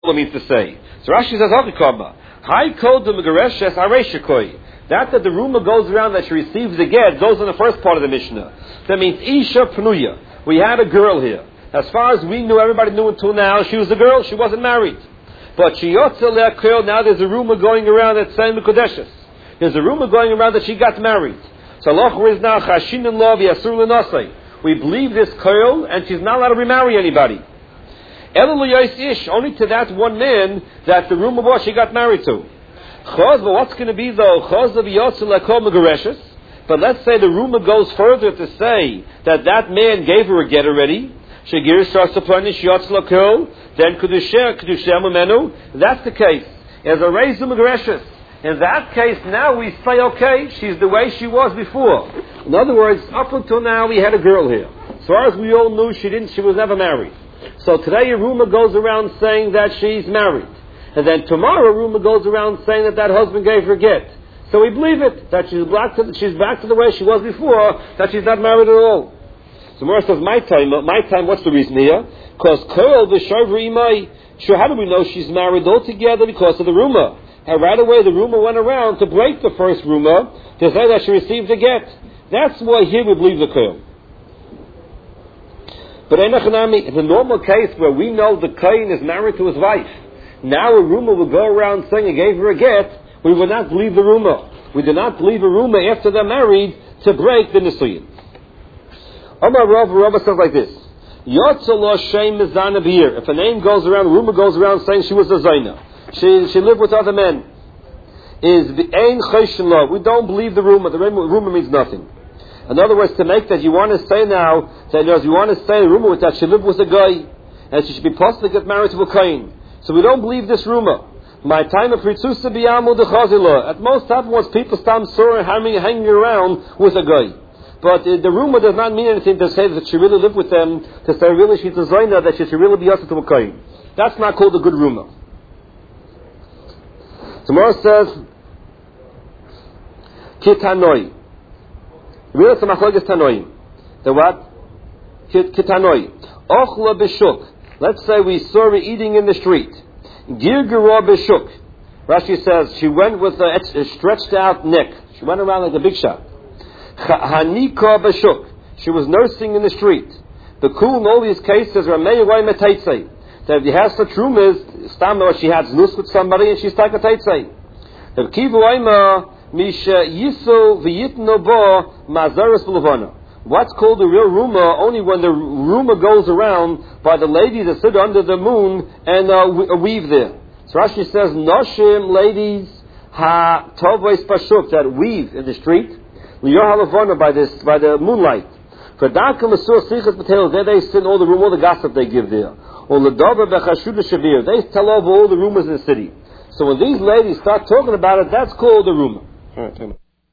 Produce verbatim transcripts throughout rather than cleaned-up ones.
means to say. So Rashi says, Hakikaba. Hai kod the Megareshes Areshikoi. That that the rumor goes around that she receives the get goes in the first part of the Mishnah. That means Isha Pnuya. We had a girl here. As far as we knew, everybody knew until now, she was a girl, she wasn't married. But she Yotze Le'akel, now there's a rumor going around that's saying Mekudeshes. There's a rumor going around that she got married. So Allah is now Chashin and Lov Yasur L'Nosei. We believe this girl, and she's not allowed to remarry anybody. Only to that one man that the rumor was she got married to. But what's going to be though? But let's say the rumor goes further to say that that man gave her a get already. Then that's the case. As a reizum agreshes. In that case, now we say, okay, she's the way she was before. In other words, up until now we had a girl here. As far as we all knew, she didn't. She was never married. So today a rumor goes around saying that she's married. And then tomorrow a rumor goes around saying that that husband gave her get. So we believe it, that she's back to the, she's back to the way she was before, that she's not married at all. So Mora says, my time, my time, what's the reason here? Because Kol v'shavri imai. Sure, how do we know she's married altogether? Because of the rumor. And right away the rumor went around to break the first rumor, to say that she received a get. That's why here we believe the Kol. But in the normal case where we know the Kain is married to his wife, now a rumor will go around saying he gave her a get, we will not believe the rumor. We do not believe a rumor after they're married to break the Nisuyin. Omar Rav, Rav says like this, Yotzalo Shem Mizana Beer. If a name goes around, a rumor goes around saying she was a Zaina. She, she lived with other men. Is the Ein Choshen Lo. We don't believe the rumor. The rumor means nothing. In other words, to make that, you want to say now, that you want to say the rumor with that she lived with a guy, and she should be possibly get married to a Kain. So we don't believe this rumor. My time of Pritzusa Biyamu de Chazila. At most happen was people stand sore hanging, hanging around with a guy. But uh, the rumor does not mean anything to say that she really lived with them, to say really she's a Zaina, that she should really be also to a Kain. That's not called a good rumor. Tomorrow says, Kitanoi. Really, it's a machlokes tanoim. The what? Kitanoi. Ochla b'shuk. Let's say we saw her eating in the street. Girgura b'shuk. Rashi says she went with a, a stretched out neck. She went around like a big shot. Hanika b'shuk. She was nursing in the street. The cool in all these cases are meiwai metaitzei. That if you have such rumors, stam or she had znus with somebody and she's takataitzei. The kivu aima. Misha Yiso v'yitno bo mazaras b'levana. What's called a real rumor only when the rumor goes around by the ladies that sit under the moon and uh, weave there. So Rashi says, Noshim ladies ha tovais pashuk, that weave in the street, liyah halavana, by this by the moonlight. For darka masur sichas b'teil, there they sit all the rumor, all the gossip they give there. Or ledava b'chashud shavir, they tell over all the rumors in the city. So when these ladies start talking about it, that's called a rumor. All right,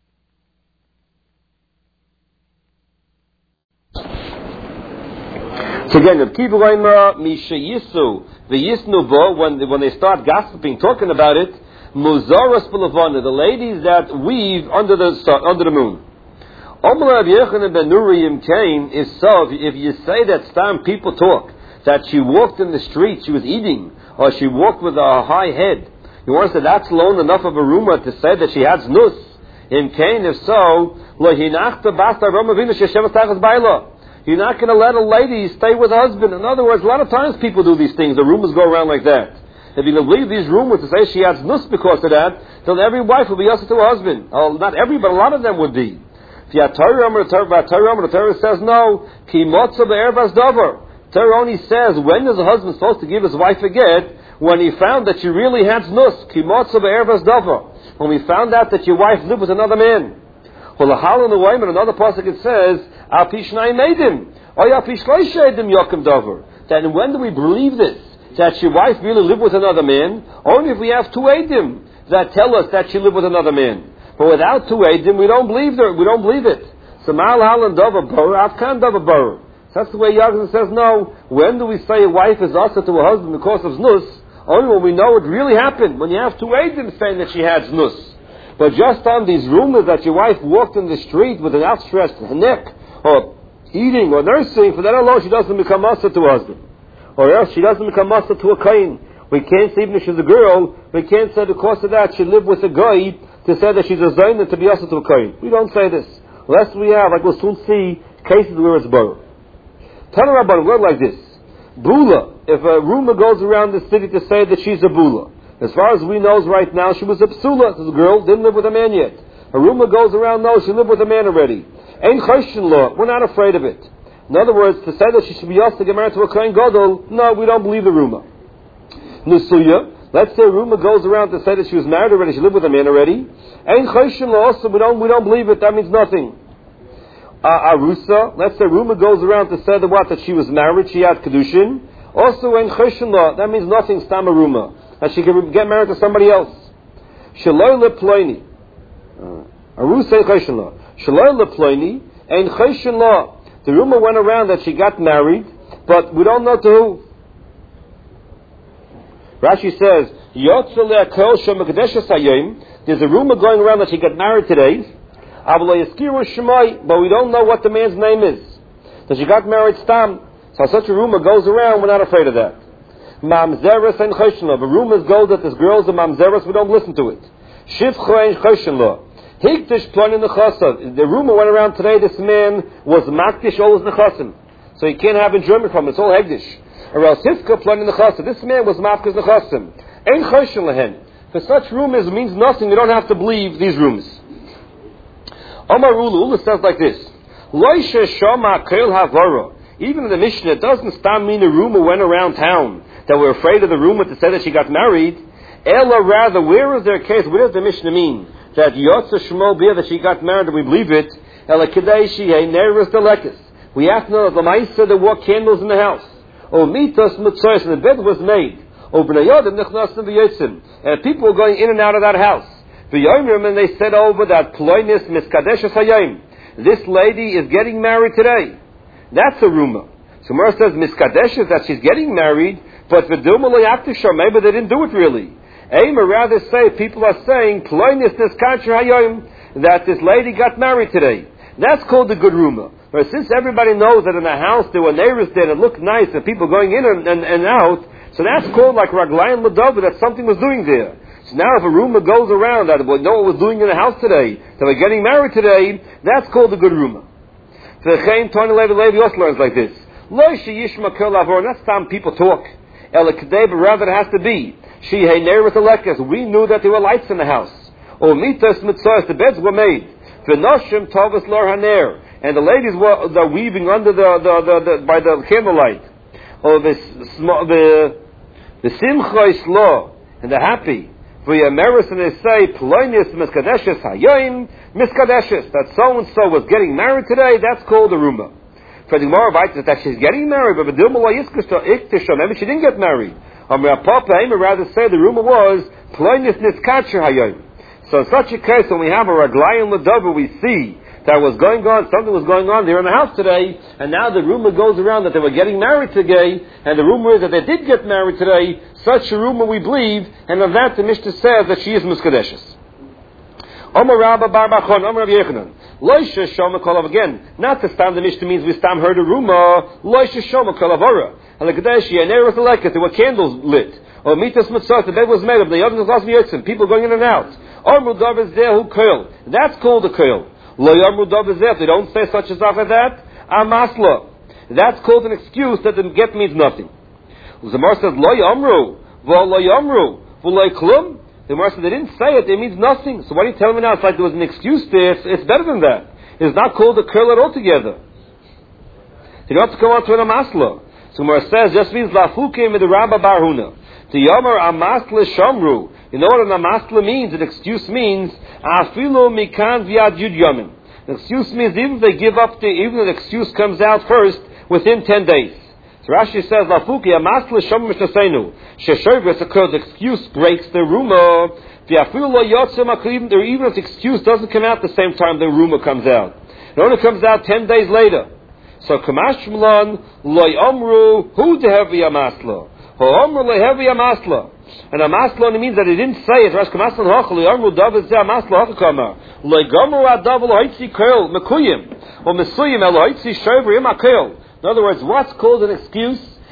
so again, the Kibuayma Misha Yisu, the Yisnu Bo, when when they start gossiping, talking about it, Muzaras Bulavana, the ladies that weave under the under the moon. Omar Rabbi Yochanan ben Nuriyim came is so if you say that stam people talk that she walked in the street, she was eating, or she walked with a high head. You want to say that's alone enough of a rumor to say that she has nus? In Cain, if so, you're not going to let a lady stay with a husband. In other words, a lot of times people do these things. The rumors go around like that. If you believe these rumors to say she has nus because of that, then every wife will be also to her husband. Oh, not every, but a lot of them would be. If you have Torah, the Torah says no. Torah only says when is a husband supposed to give his wife a get? When he found that she really had nus, when we found out that your wife lived with another man. Well, in another pasuk it says, that when do we believe this? That your wife really lived with another man? Only if we have two edim that tell us that she lived with another man. But without two edim, we don't believe her. We don't believe it. So that's the way Yagin says no. When do we say a wife is also to her husband because of znus? Only when we know it really happened, when you have two edim saying that she had znus. But just on these rumors that your wife walked in the street with an outstretched neck, or eating or nursing, for that alone she doesn't become master to her husband. Or else she doesn't become master to a kain. We can't say even if she's a girl, we can't say because of that she lived with a guy to say that she's a zayin and to be also to a kohen. We don't say this. Unless we have, like we'll soon see, cases where it's borrowed. Tell her about a word like this. Bula. If a rumor goes around the city to say that she's a bula. As far as we know right now, she was a psula. This girl didn't live with a man yet. A rumor goes around, no, she lived with a man already. Ain't choshen law. We're not afraid of it. In other words, to say that she should be asked to get married to a kohen gadol, no, we don't believe the rumor. Nusuya. Let's say a rumor goes around to say that she was married already, she lived with a man already. Ain't choshen law, so we don't, we don't believe it. That means nothing. Uh, arusa. Let's say a rumor goes around to say that what, that she was married, she had kedushin. Also, ain't choshen law. That means nothing. Stam a rumor that she can get married to somebody else. Shaloi leploini. Arusa ain't choshen law. Shaloi leploini ain't choshen law. The rumor went around that she got married, but we don't know to who. Rashi says, there's a rumor going around that she got married today, but we don't know what the man's name is. That she got married stam. So such a rumor goes around, we're not afraid of that. Mamzeres and choshen. The rumors go that this girl's a mamzeres, we don't listen to it. Shivcha and choshen. Higdish plan in the chassav. The rumor went around today this man was makdish all his nechasim. So he can't have enjoyment from it. It's all hegdish. Or else hifka plan in the chassav. This man was makdish nechasim. Ein choshen lehen. For such rumors means nothing. You don't have to believe these rumors. Omar Ula, Ula says like this. Loisha shama keil havara. Even in the Mishnah, it doesn't stand mean a rumor went around town that we're afraid of the rumor to say that she got married. Ella rather, where is their case? What does the Mishnah mean? That Yotza Shmuel Bia, that she got married, and we believe it. Ela Kedei Shihei Neris Delekis. We have to know that the Maisa, there were candles in the house. O Mitos Mutzoyos, and the bed was made. O B'nayodim Nechnasim V'yotzim. And people were going in and out of that house. V'yoyim, and they said over that Ploinis Miskadeshes Hayim. This lady is getting married today. That's a rumor. So Gemara says Miskadeshes, that she's getting married, but V'duma Lo Yaktisha, maybe they didn't do it really. Aim, or rather say, people are saying, that this lady got married today. That's called a good rumor. But since everybody knows that in the house there were neighbors there that looked nice and people going in and, and, and out, so that's called like Raglayan Ladova, that something was doing there. So now if a rumor goes around that we know what was doing in the house today, that we're getting married today, that's called a good rumor. So the Chaim Tony Levi Levi also learns like this. That's time people talk. Rather it has to be. She hey near the we knew that there were lights in the house. O mitas mitzvahs, the beds were made. V'noshim tovas lor haner, and the ladies were the weaving under the, the, the, the by the candlelight. O the the the simcha is law, and the happy. V'yameris, and they say ploinis miskadeshes hayoim miskadeshes, that so and so was getting married today. That's called a rumor. For the Gemara writes that she's getting married, but maybe she didn't get married. Or rather say the rumor was so in such a case, when we have a raglayan ladova, we see that was going on, something was going on there in the house today, and now the rumor goes around that they were getting married today, and the rumor is that they did get married today. Such a rumor we believe, and of that the Mishnah says that she is miskadeshes. Omar Rabba Bar Bachon, Omar Rabbi Yechanan. Loisha Shoma Kolav, again, not to stam the Mishnah means we stam heard a rumor. Loisha Shoma Kolavora. And the Kadeshi, and there was the Lekes, there were candles lit. Or Mitas Mitzvah, the bed was made of the Yodin Zlas Miyotzim, people going in and out. Omru Dav is there who curl. That's called a curl. Lo Omru Dav is there, if they don't say such as after that, Amasla. That's called an excuse that the get means nothing. The Gemara says, Lo Yomru, Vo Lo Yomru, Vo Lo Klum. The Gemara said they didn't say it, it means nothing. So what are you telling me now? It's like there was an excuse there. It's, it's better than that. It's not called a curl at all together. You don't have to come on to an amasla. So Gemara says just means lafukim with the Rabba Barhuna. To Yomar amasla shamru. You know what an amasla means? An excuse means afilu mikan viad yud yamin. An excuse means even if they give up the, even if the excuse comes out first within ten days. So Rashi says, Lafuki, Amasla Shom Mishnasenu, Sheshovres occurs, the excuse breaks the rumor. The Afilu Lo Yotzim Akrim, even if the excuse doesn't come out the same time the rumor comes out. It only comes out ten days later. So Kamash Mlan, Lo Yomru, Hu Dehevi Amasla. Ho Omru Lo Hevi Amasla. And Amasla only means that he didn't say it. Rashi Kamasla Hoch, Lo Yomru David Zeh Amasla Hochakama. Lo Yomru Adav Lo Hoitzi Kerl, Mekuyim. Or Mesuyim Elo Hoitzi Shovri Imakel. In other words, what's called an excuse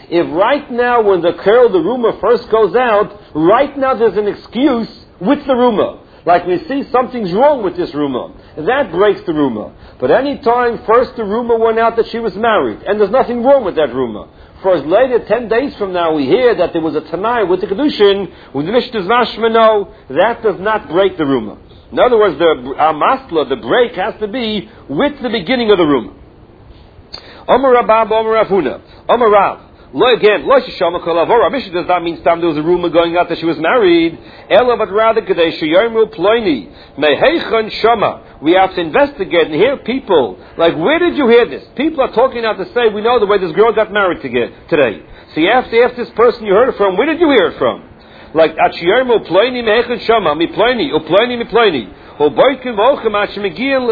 If right now when the curl, the rumor first goes out, right now there's an excuse with the rumor. Like we see something's wrong with this rumor. That breaks the rumor. But any time first the rumor went out that she was married, and there's nothing wrong with that rumor. For as later, ten days from now, we hear that there was a Tanai with the Kedushin, with the Mishnah's Mashmano, that does not break the rumor. In other words, the Amasla, the break has to be with the beginning of the rumor. Omer Rabab, Omer Afuna, Omer Rav. Lo again, Lo Shishama Kolavora. Mishnah does not mean time there was a rumor going out that she was married. Ela, but rather Kadesh Yomu Ploini Meheichon Shama. We have to investigate and hear people. Like, where did you hear this? People are talking out to say, we know the way this girl got married today. So you have to ask this person you heard it from, where did you hear it from? Like, Achiyermu Ploini Meheichon Shama, Mi Ploini, O Ploini Mi Ploini, O Boikim Ochem Achimigil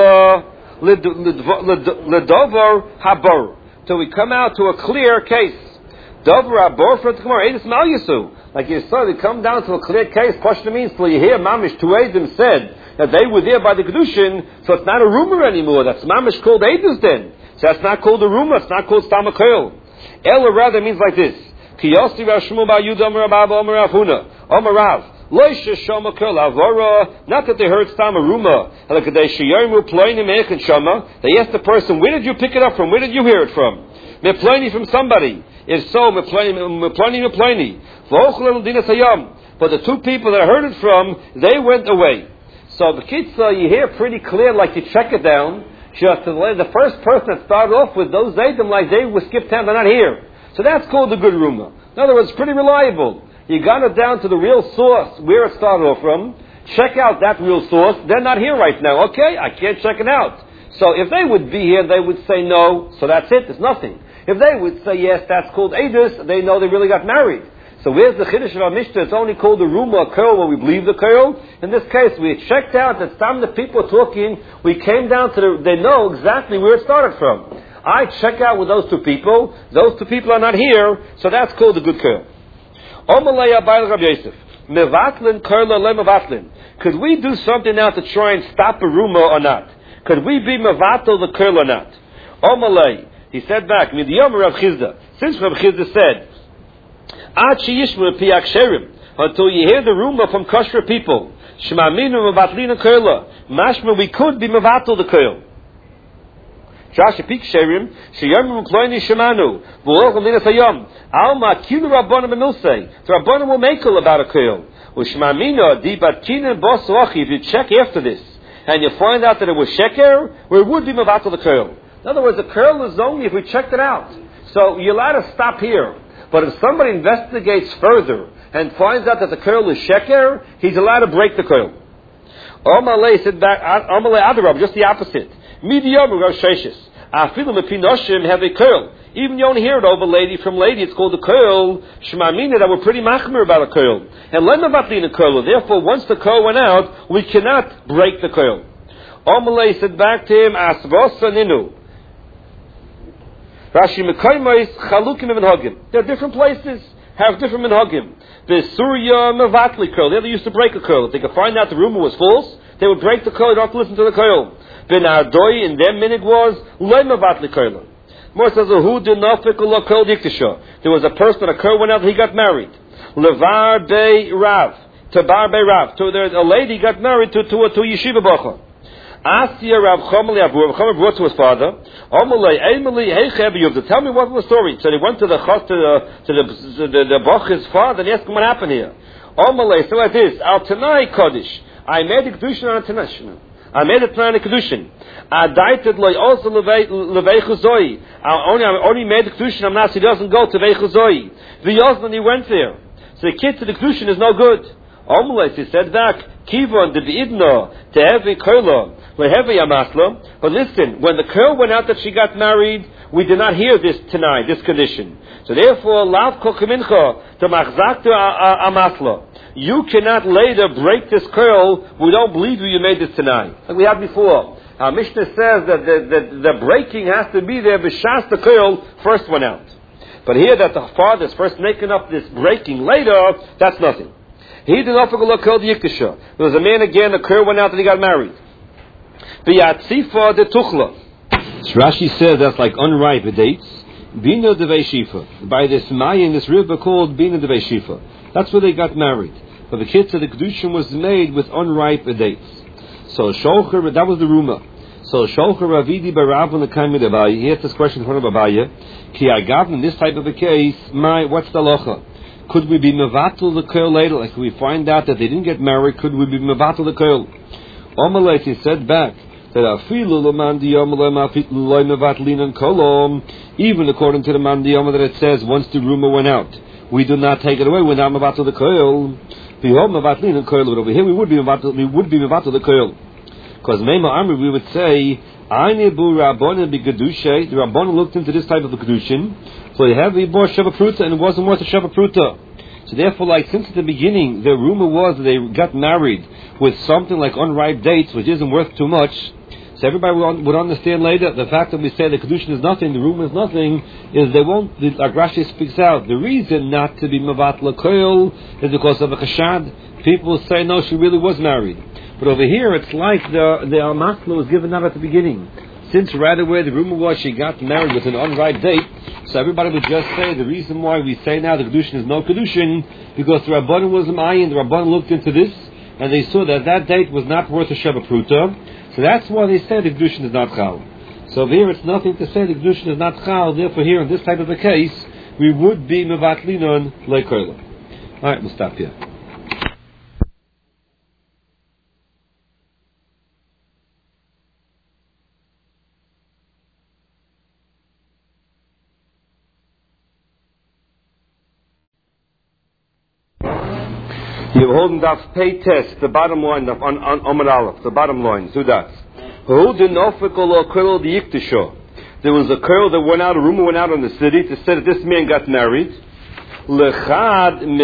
Ledovar Habor. So we come out to a clear case. Dover Abor for Tomorrow, Edis Mal Yasu. Like you saw, they come down to a clear case. Pashta means, till you hear Mamish, two Edim said that they were there by the Kedushin, so it's not a rumor anymore. That's Mamish called Edis then. So that's not called a rumor, it's not called Stamakoil. Ela rather means like this. Kiyosti Rashmu Ba Yudam Rabab Omer Afuna. Omer Rav. Loisha Shoma Kol Avora. Not that they heard Stama rumor. They asked the person, where did you pick it up from? Where did you hear it from? Meplani from somebody. If so, Meplani, Meplani, Meplani. But the two people that I heard it from, they went away. So the Kitzah, you hear pretty clear, like you check it down. Just the first person that started off with those Zaydim, like they were skipped town, they're not here. So that's called the good rumor. In other words, pretty reliable. You got it down to the real source, where it started off from. Check out that real source. They're not here right now. Okay, I can't check it out. So if they would be here, they would say no. So that's it. There's nothing. If they would say yes, that's called Edus. They know they really got married. So where's the Chiddush of our Mishnah? It's only called the rumor, a curl, where we believe the curl. In this case, we checked out that some of the people talking, we came down to the, they know exactly where it started from. I check out with those two people. Those two people are not here. So that's called the good curl. Could we do something now to try and stop a rumor or not? Could we be mevatel the curl or not? Omalei, he said back, since Rav Chizda said, until you hear the rumor from kosher people, mashma, we could be mevatel the curl. Joshua Pik Sherim, Sheyam Mukloini Shemanu, Volcham Linas Hayom, Alma Kilu Rabbanim Emilsei. The Rabbanim will make all about a curl. Ushmamina, Di Batkina Bosochi, if you check after this, and you find out that it was Sheker, where it would be Mavatal the curl. In other words, the curl is only if we checked it out. So you're allowed to stop here. But if somebody investigates further and finds out that the curl is Sheker, he's allowed to break the curl. Omalei said back, Omalei Adarab, just the opposite. Midiyam Rav Sheshis. Afilu mepinoshim have a curl. Even you only hear it over lady from lady, it's called a curl. Shemamina, that we're pretty machmir about a curl. And lemavatli a curl. Therefore, once the curl went out, we cannot break the curl. Omalei said back to him, Asvosa Ninu. Rashi Mekaymois Chalukim Minhagim. There are different places, have different Minhagim. The Surya Mevatli curl. They used to break a curl. If they could find out the rumor was false, they would break the curl, they don't have to listen to the curl. Ben Ardoi in their minig was Lemavatli curl. More says who did not fickle curl diktisha. There was a person, a curl went out, he got married. Levar Bei Rav. To Bar Bei Rav. To there, a lady got married to, to, to, to Yeshiva Bacha. Asya Rav Chomeli Abu. Rav Chomeli brought to his father. Omalei, Emily, hey Chebi, tell me what was the story. So they went to the to the to the, to the, the Bacha's father and asked him what happened here. Omalei, so like this. Al Tanai Kodesh. I made a Kedushin on a Tanai. I made a plan of Kedushin. I dieted like also Levei I only I only made the Kedushin. I'm not. He doesn't go to Veichuzoi. The Yosman he went there. So the kid to the Kedushin is no good. Omelette, he said back, Kivon, the B'idno, to Hevi Kurla, Lehevi Amasla. But listen, when the girl went out that she got married, we did not hear this tonight, this condition. So therefore, Lav Kokamincha, to Machzak to Amasla. You cannot later break this curl. We don't believe you, you made this tonight. Like we had before. Our Mishnah says that the, the, the breaking has to be there, B'shas the curl first went out. But here that the father is first making up this breaking later, that's nothing. He did not forget the Yiktisha. There was a man again, the curl went out and he got married. V'yatzifa de tuchla. Rashi says that's like unripe dates. Bina Devei Shifa, by this Mayan, this river called Bina Devei Shifa. That's where they got married. But the kids of the Kedushin was made with unripe dates. So Shulcher, that was the rumor. So Shulcher Ravidi Baravun Akaimi Abaye, he asked this question in front of Abaye. Ki Agav, in this type of a case, my what's the locha? Could we be mevatel the koil later? Like we find out that they didn't get married, could we be mevatel the koil? Omalek, he said back that afilu l'mandiyom loy mevatlin kolom. Even according to the mandiyom that it says, once the rumor went out, we do not take it away. We're not mevatel the koil. V'hom mevatlin koil. But over here, we would be mevatel. We would be mevatel the koil. Because Meima Amri, we would say, Ainibu Rabbanan b'Kedushay. The Rabbanan looked into this type of a Kedushin. So they have the bor Sheva Pruta, and it wasn't worth a Sheva Pruta. So therefore, like since the beginning, the rumor was that they got married with something like unripe dates, which isn't worth too much. So everybody would understand later the fact that we say the Kedushin is nothing, the rumor is nothing, is they won't. Like Rashi speaks out, the reason not to be Mavat L'Koil is because of a Chashad. People say no, she really was married. But over here, it's like the the Almakla was given out at the beginning. Since right away the rumor was she got married with an unripe date, so everybody would just say the reason why we say now the Kedushin is no Kedushin, because the Rabbanan was Mayan, the Rabbanan looked into this, and they saw that that date was not worth a Sheva Pruta, so that's why they said the Kedushin is not Chal. So over here it's nothing to say the Kedushin is not Chal, therefore here in this type of a case, we would be Mevatlinon Leikola. Alright, we'll stop here. You're holding that pay test, the bottom line of on on Omar Aleph, the bottom line, so that's who did not the Yiktisho. There was a curl that went out, a rumor went out in the city to say that this man got married. Lechad